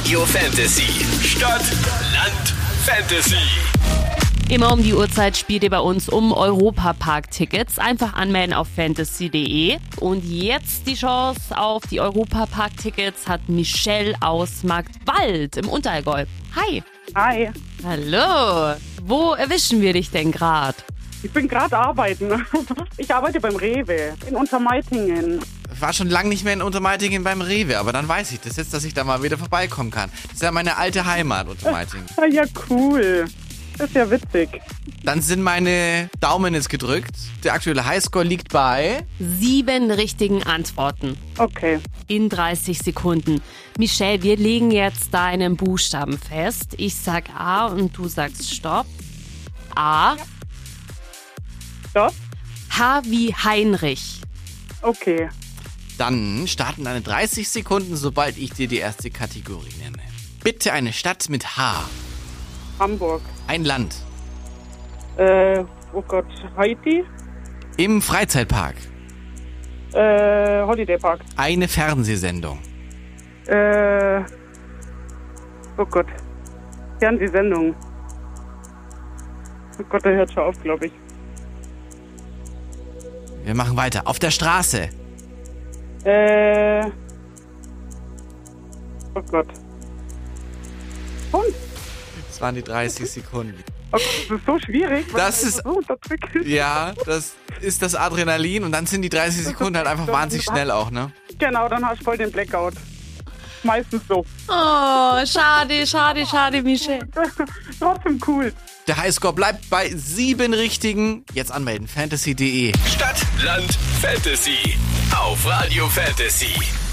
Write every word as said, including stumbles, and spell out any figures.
Radio Fantasy. Stadt, Land, Fantasy. Immer um die Uhrzeit spielt ihr bei uns um Europapark-Tickets. Einfach anmelden auf fantasy punkt de. Und jetzt die Chance auf die Europapark-Tickets hat Michelle aus Marktwald im Unterallgäu. Hi. Hi. Hallo. Wo erwischen wir dich denn gerade? Ich bin gerade arbeiten. Ich arbeite beim Rewe in Untermeitingen. Ich war schon lange nicht mehr in Untermeitingen beim Rewe, aber dann weiß ich das jetzt, dass ich da mal wieder vorbeikommen kann. Das ist ja meine alte Heimat, Untermeitingen. Ja, cool. Das ist ja witzig. Dann sind meine Daumen jetzt gedrückt. Der aktuelle Highscore liegt bei... Sieben richtigen Antworten. Okay. In dreißig Sekunden. Michelle, wir legen jetzt deinen Buchstaben fest. Ich sag A und du sagst Stopp. A. Stopp. H wie Heinrich. Okay. Dann starten deine dreißig Sekunden, sobald ich dir die erste Kategorie nenne. Bitte eine Stadt mit H. Hamburg. Ein Land. Äh, oh Gott, Haiti. Im Freizeitpark. Äh, Holiday Park. Eine Fernsehsendung. Äh, oh Gott. Fernsehsendung. Oh Gott, der hört schon auf, glaube ich. Wir machen weiter. Auf der Straße. Äh, oh Gott. Und? Das waren die dreißig Sekunden. Oh Gott, das ist so schwierig. weil Das man ist- so unter Druck ist. Ja, das ist das Adrenalin und dann sind die dreißig Sekunden halt einfach wahnsinnig schnell auch, ne? Genau, dann hast du voll den Blackout. Meistens so. Oh, schade, schade, schade, Michelle. Trotzdem cool. Der Highscore bleibt bei sieben richtigen. Jetzt anmelden, fantasy punkt de. Stadt, Land, Fantasy. Auf Radio Fantasy.